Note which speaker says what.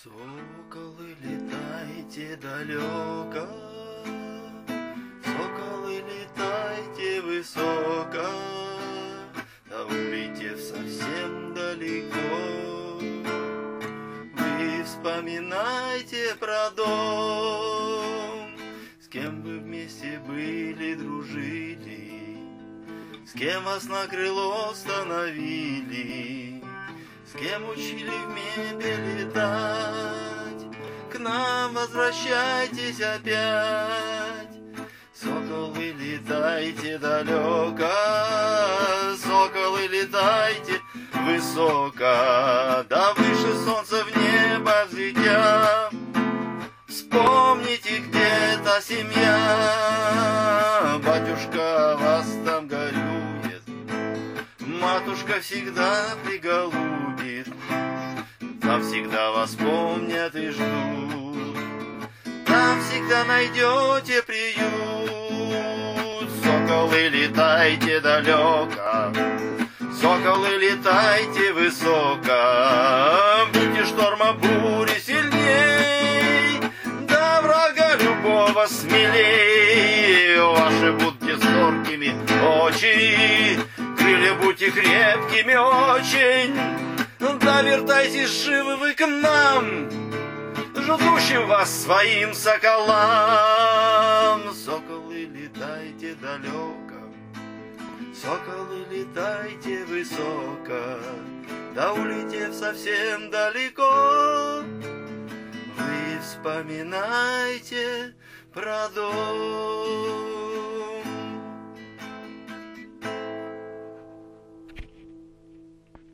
Speaker 1: Соколы, летайте далеко, соколы, летайте высоко, да улетев совсем далеко. Вы вспоминайте про дом, с кем вы вместе были, дружили, с кем вас на крыло становили, с кем учили в небе летать. К нам возвращайтесь опять. Соколы, летайте далеко, соколы, летайте высоко, да выше солнца в небо взлетя. Вспомните, где-то семья, батюшка вас там горюет, матушка всегда приголубит, там всегда вас помнят и ждут, там всегда найдете приют. Соколы, летайте далеко, соколы, летайте высоко, будьте шторма бури сильней, да врага любого смелей. Ваши будьте зоркими очи, крылья будьте крепкими очень, да вертайтесь живы вы к нам, ждущим вас своим соколам. Соколы, летайте далеко, соколы, летайте высоко, да улетев совсем далеко, вы вспоминайте про дом.